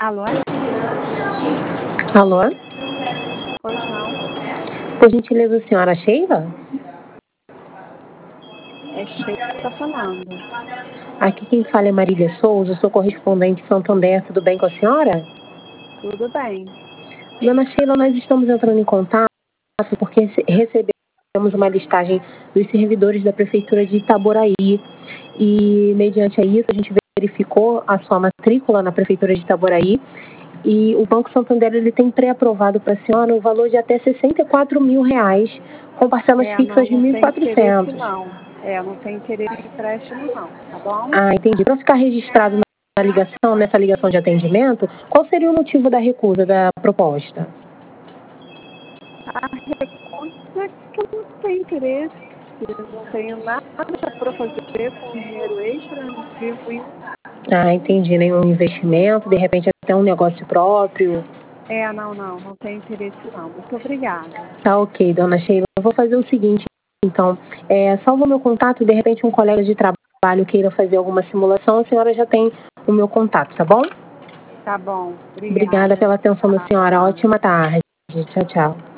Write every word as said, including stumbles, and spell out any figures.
Alô? Alô? Pois não. Por gentileza, a senhora Sheila? É Sheila que tá falando. Aqui quem fala é Marília Souza, sou correspondente Santander. Tudo bem com a senhora? Tudo bem. Dona Sheila, nós estamos entrando em contato porque recebemos uma listagem dos servidores da Prefeitura de Itaboraí e, mediante a isso, a gente verificou a sua matrícula na Prefeitura de Itaboraí e o Banco Santander ele tem pré-aprovado para a senhora o valor de até sessenta e quatro mil reais, com parcelas É, fixas não, de não mil e tem interesse quatrocentos. não. É, não tem interesse em empréstimo não, tá bom? Ah, entendi. Para ficar registrado na ligação, nessa ligação de atendimento, qual seria o motivo da recusa da proposta? A recusa é que eu não tenho interesse, eu não tenho nada para fazer com dinheiro extra, não vivo isso. Ah, entendi. Nenhum investimento, de repente até um negócio próprio. É, não, não, não tem interesse não. Muito obrigada. Tá ok, dona Sheila. Eu vou fazer o seguinte, então. É, salva o meu contato, de repente um colega de trabalho queira fazer alguma simulação, a senhora já tem o meu contato, tá bom? Tá bom, obrigada. Obrigada pela atenção da senhora. Tchau. Ótima tarde. Tchau, tchau.